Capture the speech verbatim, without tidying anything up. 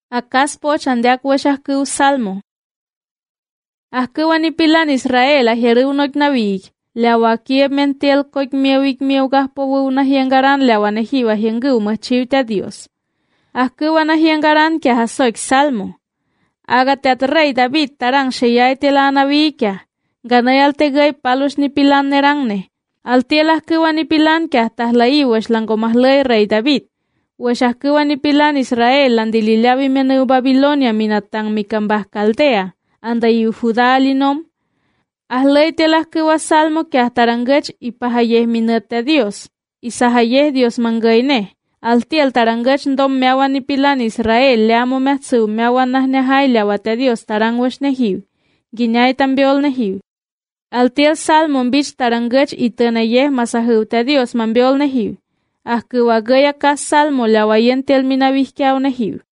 Akas poch andiak weshah ku salmo. Ahkuwani pilan Israel ahiru nok nabig. Lawakie mentel koik miewik miewgah powu una hiengaran lawane hiwa hiengu machivta Dios. Ahkuwana hiengaran kia hasoik salmo. Agateat rey David tarang sheyay tela nabikia. Ganay altegay palus ni pilan nerangne. Altiel ahkuwani pilan kia tahlai wesh langomahlay rey David. Wesh ahkuwani pilan Israel landililabi menu Babilonia minatang mikambah Kaldea. Andayu Judá alinom. Ahlay telah kuwa salmo que tarangach y pahayeh minete Dios. Y sahayeh Dios mangayne. Altiel tarangach ndom meawan ni pilan Israel leamo mehtsu meawan nahnehay lewate Dios tarangwesh nehiw. Ginyay tambiol nehiw. Altiel salmo bich tarangach y tenayeh masahiw te Dios mambiol nehiw. Ah kuwa gaya kas salmo lewayen tel minabihkiaw nehiw.